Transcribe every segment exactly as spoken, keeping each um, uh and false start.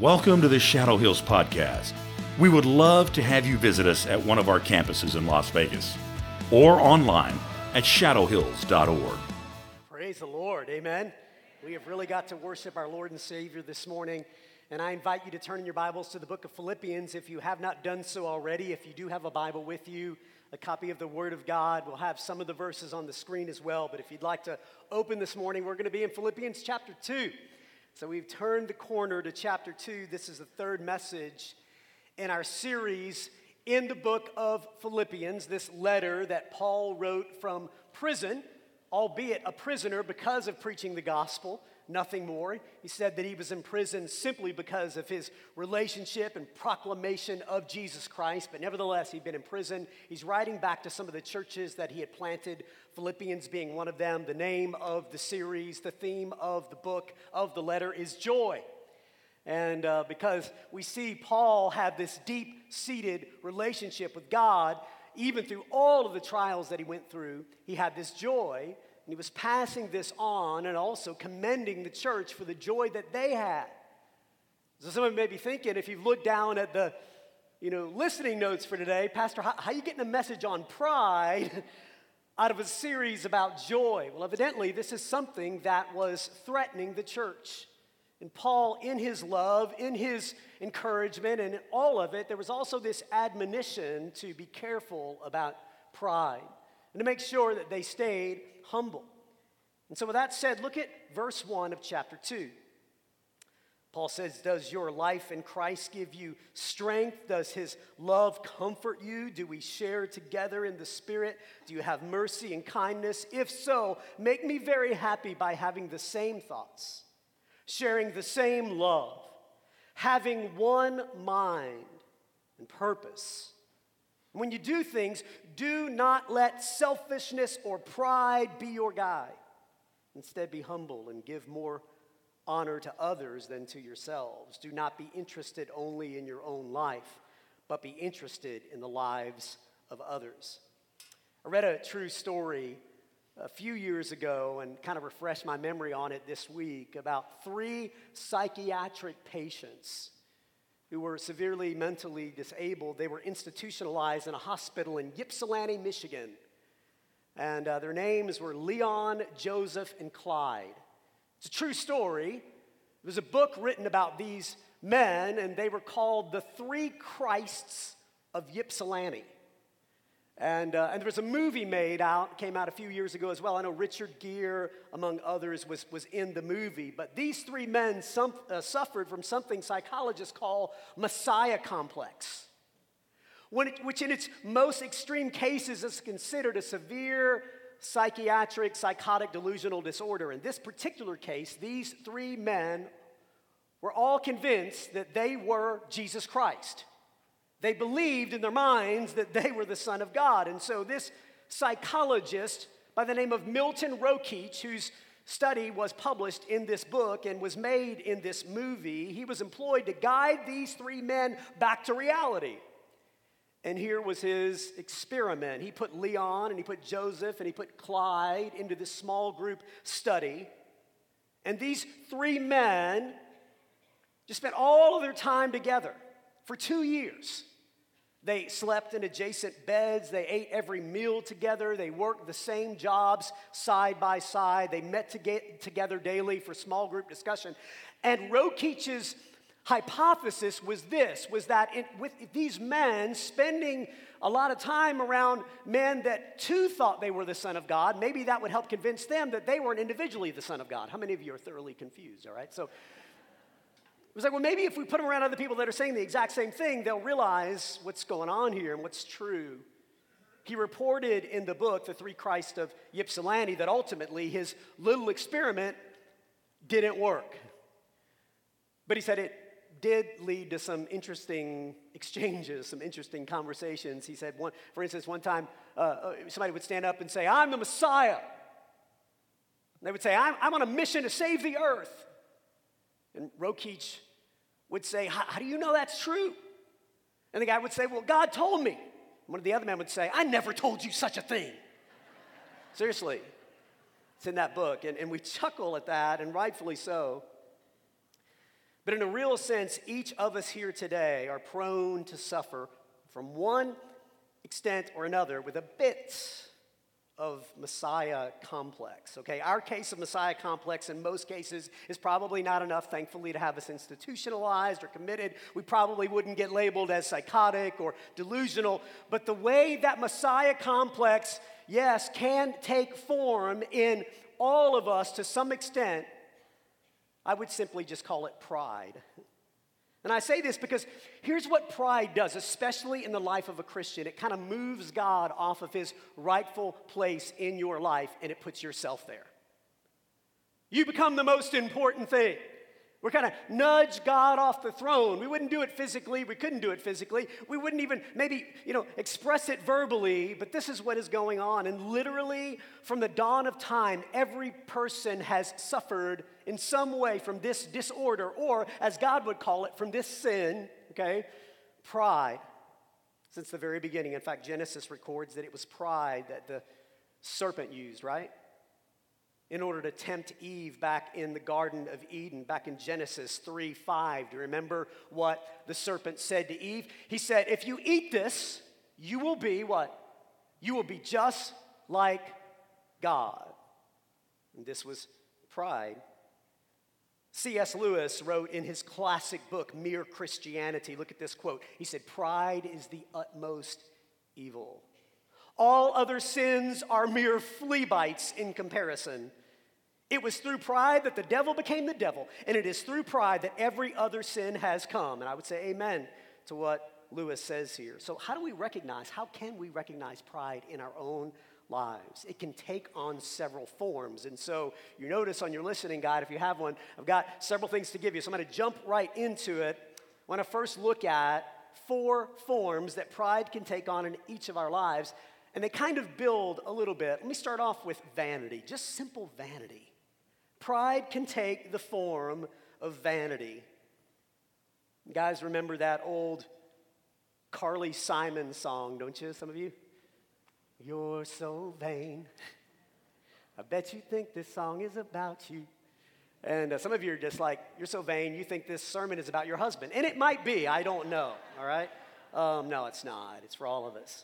Welcome to the Shadow Hills Podcast. We would love to have you visit us at one of our campuses in Las Vegas or online at shadow hills dot org. Praise the Lord, amen. We have really got to worship our Lord and Savior this morning, and I invite you to turn in your Bibles to the book of Philippians if you have not done so already. If you do have a Bible with you, a copy of the Word of God, we'll have some of the verses on the screen as well, but if you'd like to open this morning, we're going to be in Philippians chapter two. So we've turned the corner to chapter two. This is the third message in our series in the book of Philippians, this letter that Paul wrote from prison, albeit a prisoner because of preaching the gospel, nothing more. He said that he was in prison simply because of his relationship and proclamation of Jesus Christ, but nevertheless, he'd been in prison. He's writing back to some of the churches that he had planted, Philippians being one of them. The name of the series, the theme of the book, of the letter is joy. And uh, because we see Paul have this deep-seated relationship with God, even through all of the trials that he went through, he had this joy, and he was passing this on and also commending the church for the joy that they had. So some of you may be thinking, if you've looked down at the, you know, listening notes for today, Pastor, how, how are you getting a message on pride out of a series about joy? Well, evidently, this is something that was threatening the church. And Paul, in his love, in his encouragement, and in all of it, there was also this admonition to be careful about pride and to make sure that they stayed humble. And so with that said, look at verse one of chapter two. Paul says, does your life in Christ give you strength? Does his love comfort you? Do we share together in the Spirit? Do you have mercy and kindness? If so, make me very happy by having the same thoughts, sharing the same love, having one mind and purpose. When you do things, do not let selfishness or pride be your guide. Instead, be humble and give more honor to others than to yourselves. Do not be interested only in your own life, but be interested in the lives of others. I read a true story a few years ago and kind of refreshed my memory on it this week about three psychiatric patients who were severely mentally disabled. They were institutionalized in a hospital in Ypsilanti, Michigan. And uh, their names were Leon, Joseph, and Clyde. It's a true story. There was a book written about these men, and they were called The Three Christs of Ypsilanti. And, uh, and there was a movie made out, came out a few years ago as well. I know Richard Gere, among others, was, was in the movie. But these three men some, uh, suffered from something psychologists call Messiah complex, when it, which in its most extreme cases is considered a severe psychiatric, psychotic, delusional disorder. In this particular case, these three men were all convinced that they were Jesus Christ. They believed in their minds that they were the Son of God. And so this psychologist by the name of Milton Rokeach, whose study was published in this book and was made in this movie, he was employed to guide these three men back to reality. And here was his experiment. He put Leon and he put Joseph and he put Clyde into this small group study. And these three men just spent all of their time together for two years. They slept in adjacent beds. They ate every meal together. They worked the same jobs side by side. They met to get together daily for small group discussion. And Rokeach's hypothesis was this, was that it, with these men spending a lot of time around men that too thought they were the Son of God, maybe that would help convince them that they weren't individually the Son of God. How many of you are thoroughly confused, all right? So it was like, well, maybe if we put them around other people that are saying the exact same thing, they'll realize what's going on here and what's true. He reported in the book, The Three Christs of Ypsilanti, that ultimately his little experiment didn't work. But he said it did lead to some interesting exchanges, some interesting conversations. He said, one, for instance, one time uh, somebody would stand up and say, I'm the Messiah. And they would say, I'm, I'm on a mission to save the earth. And Rokeach would say, how do you know that's true? And the guy would say, well, God told me. And one of the other men would say, I never told you such a thing. Seriously. It's in that book. And, and we chuckle at that, and rightfully so. But in a real sense, each of us here today are prone to suffer from one extent or another with a bit of Messiah complex, okay? Our case of Messiah complex in most cases is probably not enough, thankfully, to have us institutionalized or committed. We probably wouldn't get labeled as psychotic or delusional, but the way that Messiah complex, yes, can take form in all of us to some extent, I would simply just call it pride. And I say this because here's what pride does, especially in the life of a Christian. It kind of moves God off of his rightful place in your life, and it puts yourself there. You become the most important thing. We're kind of nudge God off the throne. We wouldn't do it physically. We couldn't do it physically. We wouldn't even maybe, you know, express it verbally, but this is what is going on. And literally, from the dawn of time, every person has suffered in some way from this disorder, or as God would call it, from this sin, okay, pride, since the very beginning. In fact, Genesis records that it was pride that the serpent used, right? In order to tempt Eve back in the Garden of Eden, back in Genesis three five. Do you remember what the serpent said to Eve? He said, if you eat this, you will be what? You will be just like God. And this was pride. C S Lewis wrote in his classic book, Mere Christianity, look at this quote. He said, pride is the utmost evil. All other sins are mere flea bites in comparison. It was through pride that the devil became the devil, and it is through pride that every other sin has come. And I would say amen to what Lewis says here. So how do we recognize, how can we recognize pride in our own lives? It can take on several forms. And so you notice on your listening guide, if you have one, I've got several things to give you. So I'm going to jump right into it. I want to first look at four forms that pride can take on in each of our lives. And they kind of build a little bit. Let me start off with vanity, just simple vanity. Pride can take the form of vanity. You guys remember that old Carly Simon song, don't you, some of you? You're so vain. I bet you think this song is about you. And uh, some of you are just like, you're so vain, you think this sermon is about your husband. And it might be, I don't know, all right? Um, no, it's not. It's for all of us.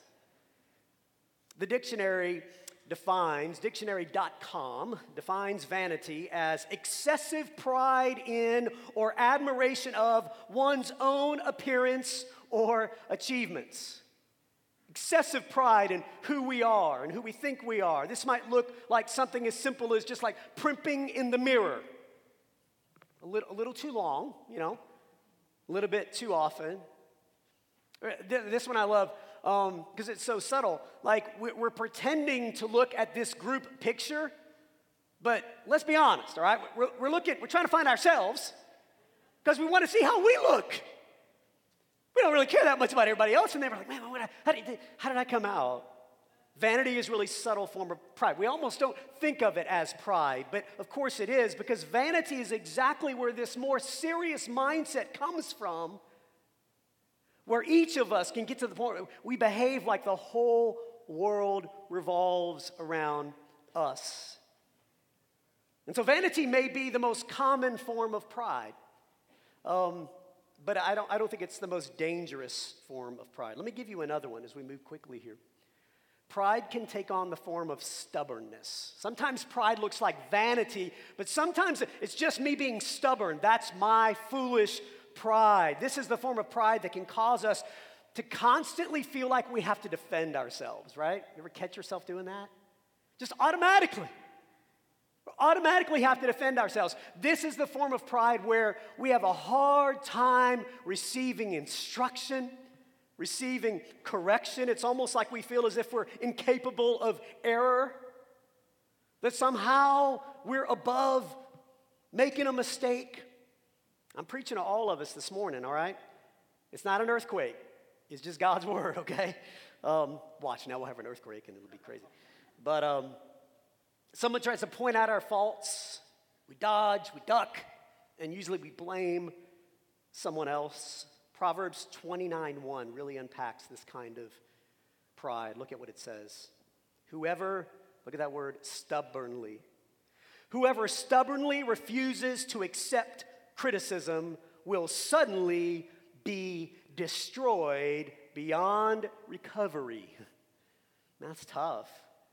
The dictionary defines, dictionary dot com defines vanity as excessive pride in or admiration of one's own appearance or achievements. Excessive pride in who we are and who we think we are. This might look like something as simple as just like primping in the mirror. A little, a little too long, you know, a little bit too often. This one I love. Because um, it's so subtle. Like, we're pretending to look at this group picture, but let's be honest, all right? We're, we're looking, we're trying to find ourselves because we want to see how we look. We don't really care that much about everybody else, and they're like, man, what, how, did, how did I come out? Vanity is a really subtle form of pride. We almost don't think of it as pride, but of course it is, because vanity is exactly where this more serious mindset comes from, where each of us can get to the point where we behave like the whole world revolves around us. And so vanity may be the most common form of pride, um, but I don't, I don't think it's the most dangerous form of pride. Let me give you another one as we move quickly here. Pride can take on the form of stubbornness. Sometimes pride looks like vanity, but sometimes it's just me being stubborn. That's my foolish pride. This is the form of pride that can cause us to constantly feel like we have to defend ourselves, right? You ever catch yourself doing that? Just automatically. Automatically have to defend ourselves. This is the form of pride where we have a hard time receiving instruction, receiving correction. It's almost like we feel as if we're incapable of error, that somehow we're above making a mistake. I'm preaching to all of us this morning, all right? It's not an earthquake. It's just God's word, okay? Um, watch, now we'll have an earthquake and it'll be crazy. But um, someone tries to point out our faults. We dodge, we duck, and usually we blame someone else. Proverbs twenty-nine one really unpacks this kind of pride. Look at what it says. Whoever, look at that word, stubbornly. Whoever stubbornly refuses to accept criticism will suddenly be destroyed beyond recovery. That's tough.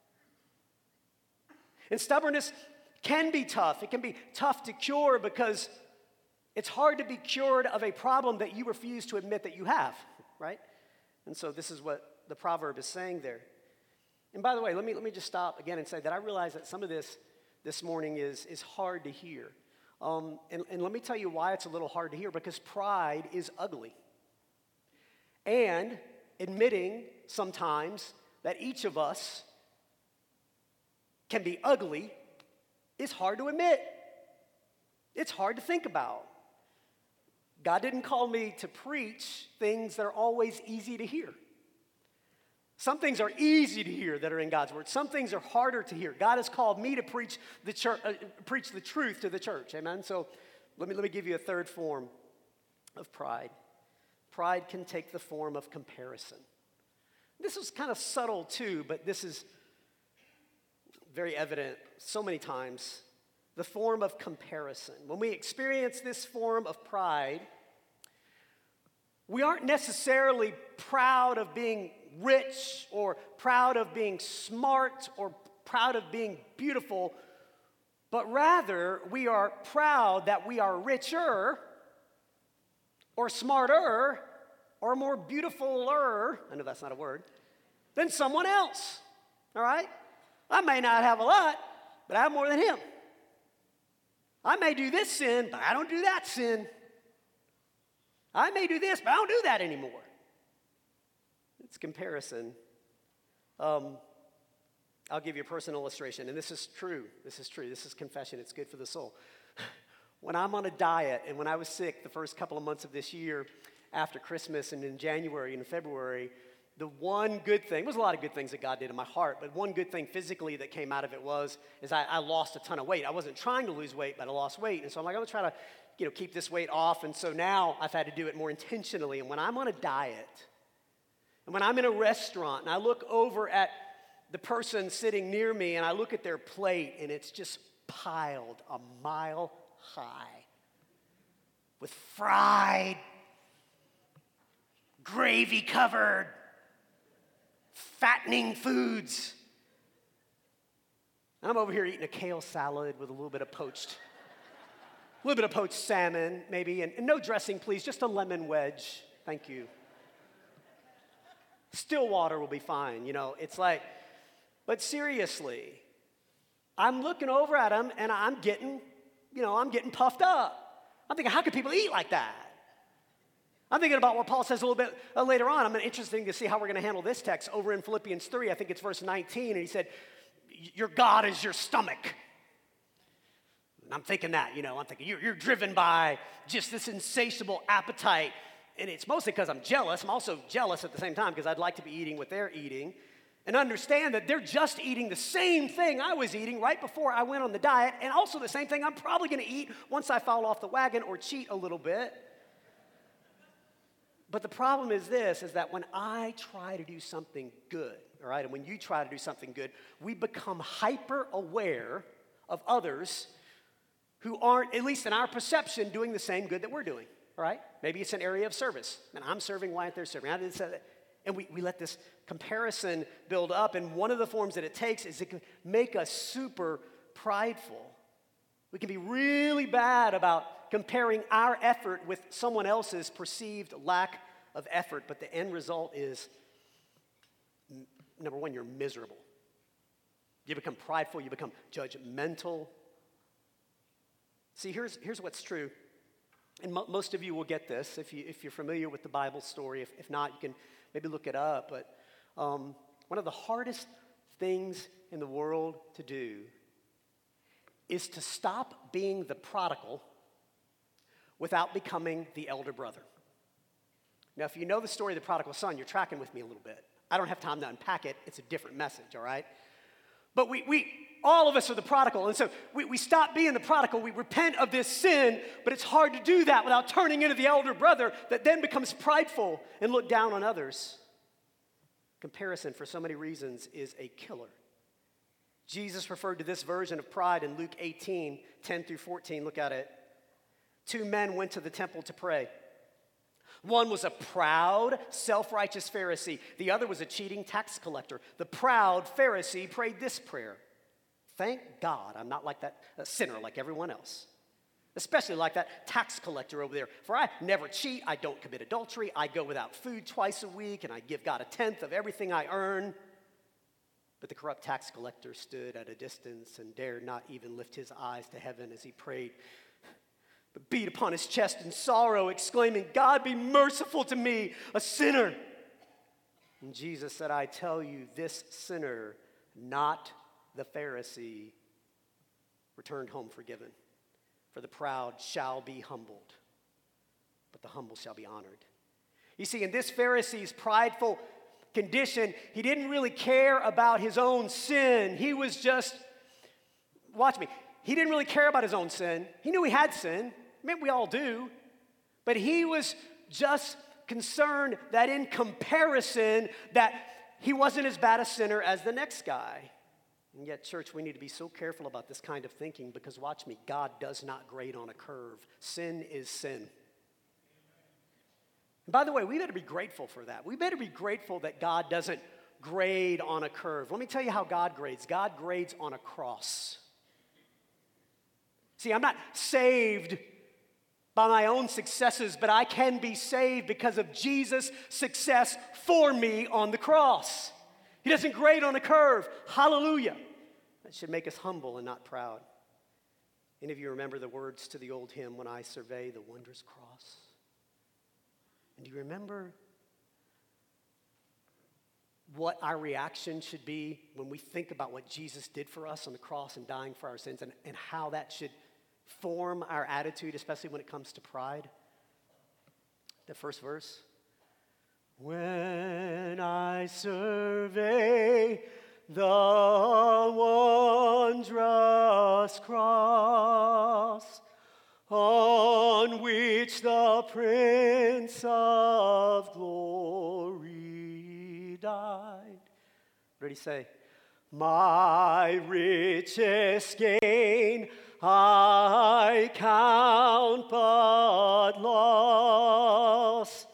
And stubbornness can be tough. It can be tough to cure because it's hard to be cured of a problem that you refuse to admit that you have, right? And so this is what the proverb is saying there. And by the way, let me, let me just stop again and say that I realize that some of this this morning is, is hard to hear. Um, and, and let me tell you why it's a little hard to hear, because pride is ugly. And admitting sometimes that each of us can be ugly is hard to admit. It's hard to think about. God didn't call me to preach things that are always easy to hear. Some things are easy to hear that are in God's word. Some things are harder to hear. God has called me to preach the church, uh, preach the truth to the church. Amen. So let me let me give you a third form of pride. Pride can take the form of comparison. This is kind of subtle too, but this is very evident so many times. The form of comparison. When we experience this form of pride, we aren't necessarily proud of being rich or proud of being smart or proud of being beautiful, but rather we are proud that we are richer or smarter or more beautifuler, I know that's not a word, than someone else, all right? I may not have a lot, but I have more than him. I may do this sin, but I don't do that sin. I may do this, but I don't do that anymore. It's comparison. Um, I'll give you a personal illustration, and this is true. This is true. This is confession. It's good for the soul. When I'm on a diet, and when I was sick the first couple of months of this year, after Christmas and in January and February, the one good thing, there was a lot of good things that God did in my heart, but one good thing physically that came out of it was, is I, I lost a ton of weight. I wasn't trying to lose weight, but I lost weight. And so I'm like, I'm gonna try to, you know, keep this weight off. And so now I've had to do it more intentionally. And when I'm on a diet, and when I'm in a restaurant and I look over at the person sitting near me and I look at their plate and it's just piled a mile high with fried, gravy-covered, fattening foods. And I'm over here eating a kale salad with a little bit of poached, a little bit of poached salmon, maybe, and, and no dressing, please, just a lemon wedge. Thank you. Still water will be fine, you know. It's like, but seriously, I'm looking over at them and I'm getting, you know, I'm getting puffed up. I'm thinking, how could people eat like that? I'm thinking about what Paul says a little bit uh, later on. I'm interested to see how we're going to handle this text over in Philippians three. I think it's verse nineteen, and he said, your God is your stomach. And I'm thinking that, you know, I'm thinking you're, you're driven by just this insatiable appetite. And it's mostly because I'm jealous. I'm also jealous at the same time because I'd like to be eating what they're eating and understand that they're just eating the same thing I was eating right before I went on the diet, and also the same thing I'm probably going to eat once I fall off the wagon or cheat a little bit. But the problem is this, is that when I try to do something good, all right, and when you try to do something good, we become hyper aware of others who aren't, at least in our perception, doing the same good that we're doing. All right? Maybe it's an area of service. And I'm serving, why aren't they serving? I didn't say that. And we, we let this comparison build up. And one of the forms that it takes is it can make us super prideful. We can be really bad about comparing our effort with someone else's perceived lack of effort. But the end result is, number one, you're miserable. You become prideful. You become judgmental. See, here's, here's what's true. And mo- most of you will get this if, you, if you're familiar with the Bible story. If, if not, you can maybe look it up. But um, one of the hardest things in the world to do is to stop being the prodigal without becoming the elder brother. Now, if you know the story of the prodigal son, you're tracking with me a little bit. I don't have time to unpack it. It's a different message, all right? But we, we all of us are the prodigal. And so we, we stop being the prodigal. We repent of this sin, but it's hard to do that without turning into the elder brother that then becomes prideful and look down on others. Comparison, for so many reasons, is a killer. Jesus referred to this version of pride in Luke eighteen, ten through fourteen. Look at it. two men went to the temple to pray. One was a proud, self-righteous Pharisee. The other was a cheating tax collector. The proud Pharisee prayed this prayer: "Thank God I'm not like that a sinner like everyone else, especially like that tax collector over there. For I never cheat, I don't commit adultery, I go without food twice a week, and I give God a tenth of everything I earn." But the corrupt tax collector stood at a distance and dared not even lift his eyes to heaven as he prayed, but beat upon his chest in sorrow, exclaiming, "God, be merciful to me, a sinner." And Jesus said, "I tell you, this sinner, not the Pharisee, returned home forgiven. For the proud shall be humbled, but the humble shall be honored." You see, in this Pharisee's prideful condition, he didn't really care about his own sin. He was just, watch me, he didn't really care about his own sin. He knew he had sin. I mean, we all do. But he was just concerned that in comparison, that he wasn't as bad a sinner as the next guy. And yet, church, we need to be so careful about this kind of thinking because, watch me, God does not grade on a curve. Sin is sin. And by the way, we better be grateful for that. We better be grateful that God doesn't grade on a curve. Let me tell you how God grades. God grades on a cross. See, I'm not saved by my own successes, but I can be saved because of Jesus' success for me on the cross. He doesn't grade on a curve. Hallelujah. That should make us humble and not proud. Any of you remember the words to the old hymn, "When I Survey the Wondrous Cross"? And do you remember what our reaction should be when we think about what Jesus did for us on the cross and dying for our sins, and, and how that should form our attitude, especially when it comes to pride? The first verse. "When I survey the wondrous cross on which the Prince of Glory died." What did he say? "My richest gain I count but loss,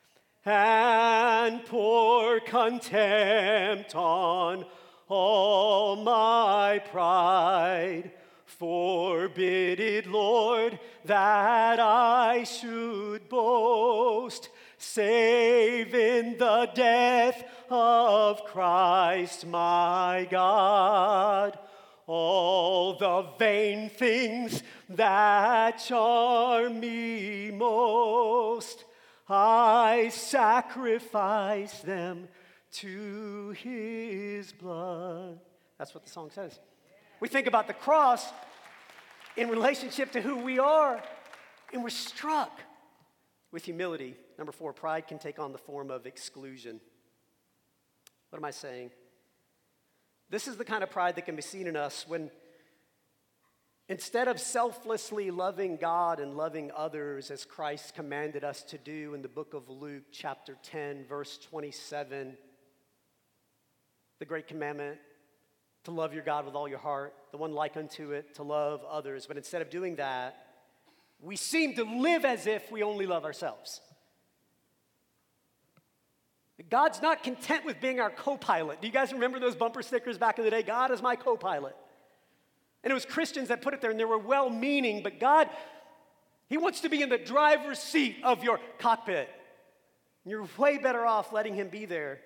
and pour contempt on all my pride. Forbid it, Lord, that I should boast, save in the death of Christ my God. All the vain things that charm me most, I sacrifice them to his blood." That's what the song says. We think about the cross in relationship to who we are, and we're struck with humility. Number four, pride can take on the form of exclusion. What am I saying? This is the kind of pride that can be seen in us when, instead of selflessly loving God and loving others as Christ commanded us to do in the book of Luke, chapter ten, verse twenty-seven, the great commandment, to love your God with all your heart, the one like unto it, to love others. But instead of doing that, we seem to live as if we only love ourselves. God's not content with being our co-pilot. Do you guys remember those bumper stickers back in the day? God is my co-pilot. And it was Christians that put it there, and they were well-meaning, but God, he wants to be in the driver's seat of your cockpit. And you're way better off letting him be there.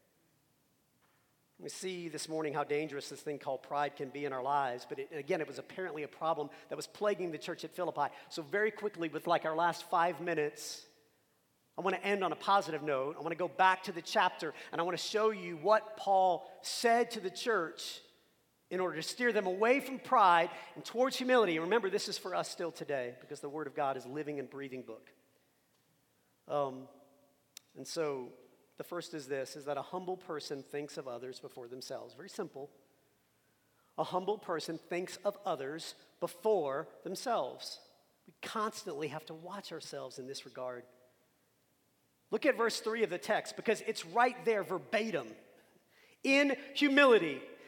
We see this morning how dangerous this thing called pride can be in our lives. But it, again, it was apparently a problem that was plaguing the church at Philippi. So very quickly, with like our last five minutes, I want to end on a positive note. I want to go back to the chapter, and I want to show you what Paul said to the church in order to steer them away from pride and towards humility. And remember, this is for us still today because the Word of God is a living and breathing book. Um, and so the first is this, is that a humble person thinks of others before themselves. Very simple. A humble person thinks of others before themselves. We constantly have to watch ourselves in this regard. Look at verse three of the text because it's right there verbatim. In humility,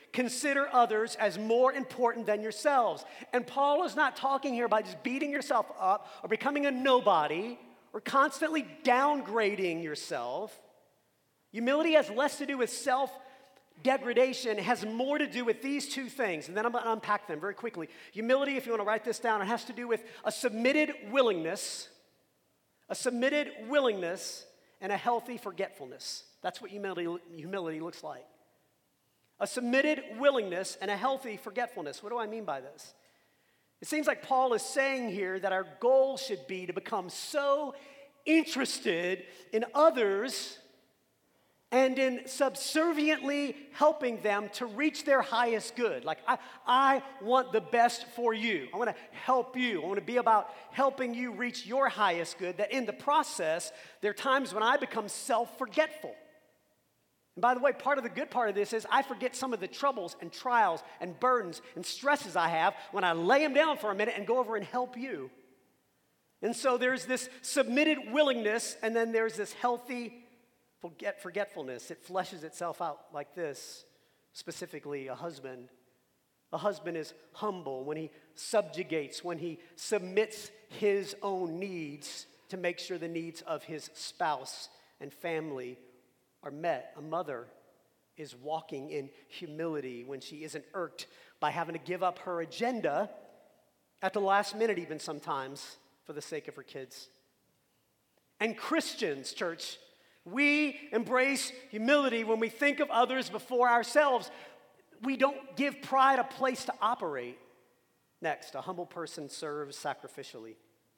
consider others as more important than yourselves. And Paul is not talking here about just beating yourself up or becoming a nobody or constantly downgrading yourself. Humility has less to do with self-degradation. It has more to do with these two things. And then I'm going to unpack them very quickly. Humility, if you want to write this down, it has to do with a submitted willingness, a submitted willingness, and a healthy forgetfulness. That's what humility, humility looks like. A submitted willingness and a healthy forgetfulness. What do I mean by this? It seems like Paul is saying here that our goal should be to become so interested in others and in subserviently helping them to reach their highest good. Like, I, I want the best for you. I want to help you. I want to be about helping you reach your highest good, that in the process, there are times when I become self-forgetful. And by the way, part of the good part of this is I forget some of the troubles and trials and burdens and stresses I have when I lay them down for a minute and go over and help you. And so there's this submitted willingness, and then there's this healthy forget forgetfulness. It fleshes itself out like this. Specifically, a husband. A husband is humble when he subjugates, when he submits his own needs to make sure the needs of his spouse and family are met. A mother is walking in humility when she isn't irked by having to give up her agenda at the last minute, even sometimes, for the sake of her kids. And Christians, church, we embrace humility when we think of others before ourselves. We don't give pride a place to operate. Next, a humble person serves sacrificially.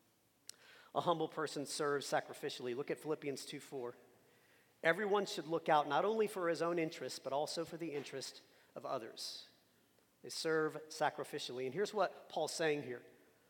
A humble person serves sacrificially. Look at Philippians two four. Everyone should look out not only for his own interests, but also for the interest of others. They serve sacrificially. And here's what Paul's saying here.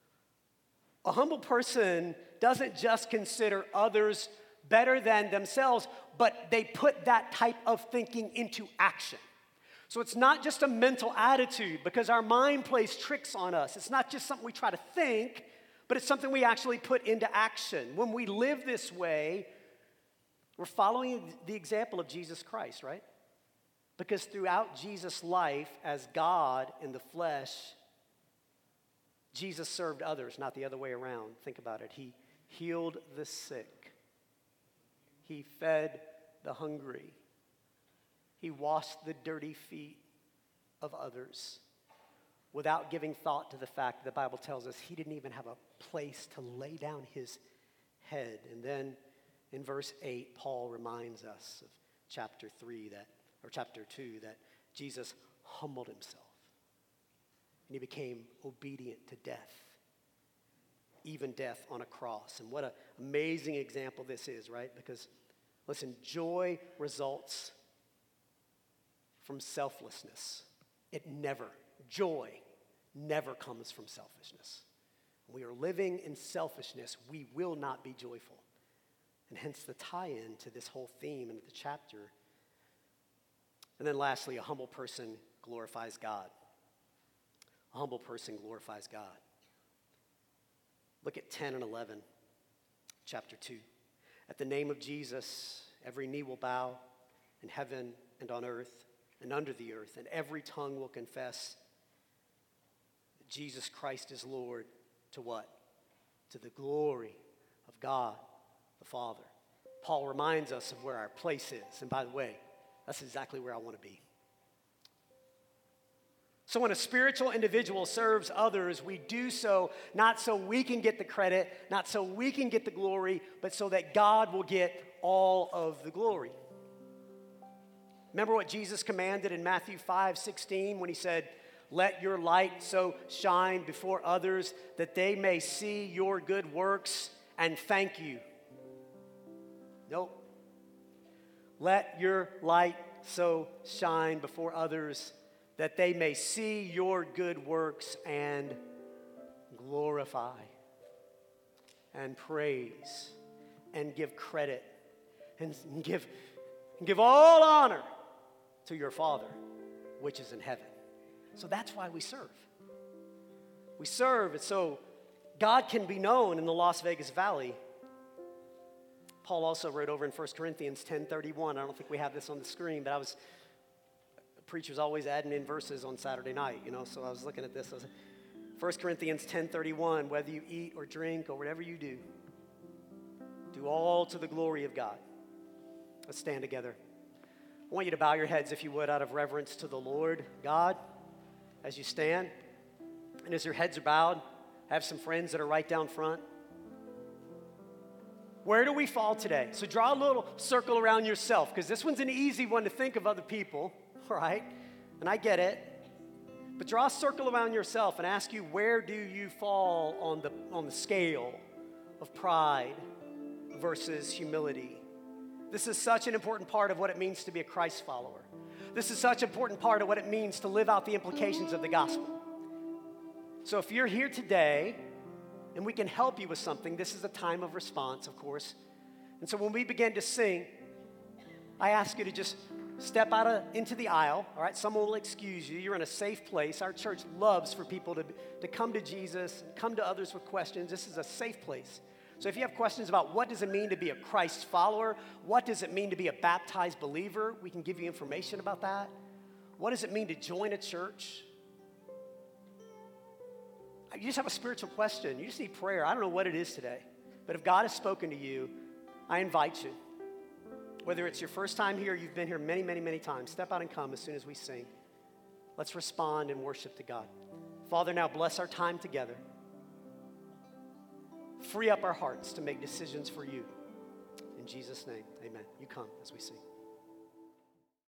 A humble person doesn't just consider others better than themselves, but they put that type of thinking into action. So it's not just a mental attitude, because our mind plays tricks on us. It's not just something we try to think, but it's something we actually put into action. When we live this way, we're following the example of Jesus Christ, right? Because throughout Jesus' life as God in the flesh, Jesus served others, not the other way around. Think about it. He healed the sick. He fed the hungry. He washed the dirty feet of others without giving thought to the fact that the Bible tells us he didn't even have a place to lay down his head. And then in verse eight, Paul reminds us of chapter three, that, or chapter two, that Jesus humbled himself. And he became obedient to death, even death on a cross. And what an amazing example this is, right? Because, listen, joy results from selflessness. It never, joy never comes from selfishness. When we are living in selfishness, we will not be joyful. And hence the tie-in to this whole theme and the chapter. And then lastly, a humble person glorifies God. A humble person glorifies God. Look at ten and eleven, chapter two. At the name of Jesus, every knee will bow in heaven and on earth and under the earth, and every tongue will confess that Jesus Christ is Lord to what? To the glory of God the Father. Paul reminds us of where our place is. And by the way, that's exactly where I want to be. So when a spiritual individual serves others, we do so not so we can get the credit, not so we can get the glory, but so that God will get all of the glory. Remember what Jesus commanded in Matthew five sixteen when he said, "Let your light so shine before others that they may see your good works and thank you." Nope. Let your light so shine before others that they may see your good works and glorify and praise and give credit and give, and give all honor to your Father, which is in heaven. So that's why we serve. We serve it so God can be known in the Las Vegas Valley. Paul also wrote over in First Corinthians ten thirty-one. I don't think we have this on the screen, but I was preacher's always adding in verses on Saturday night, you know, so I was looking at this. I was, First Corinthians ten thirty-one, whether you eat or drink or whatever you do, do all to the glory of God. Let's stand together. I want you to bow your heads, if you would, out of reverence to the Lord God as you stand. And as your heads are bowed, I have some friends that are right down front. Where do we fall today? So draw a little circle around yourself, because this one's an easy one to think of other people, right? And I get it. But draw a circle around yourself and ask you, where do you fall on the, on the scale of pride versus humility? This is such an important part of what it means to be a Christ follower. This is such an important part of what it means to live out the implications of the gospel. So if you're here today and we can help you with something, this is a time of response, of course. And so when we begin to sing, I ask you to just step out of, into the aisle, all right? Someone will excuse you. You're in a safe place. Our church loves for people to, to come to Jesus, come to others with questions. This is a safe place. So if you have questions about what does it mean to be a Christ follower, what does it mean to be a baptized believer, we can give you information about that. What does it mean to join a church? You just have a spiritual question. You just need prayer. I don't know what it is today. But if God has spoken to you, I invite you. Whether it's your first time here or you've been here many, many, many times, step out and come as soon as we sing. Let's respond and worship to God. Father, now bless our time together. Free up our hearts to make decisions for you. In Jesus' name, amen. You come as we sing.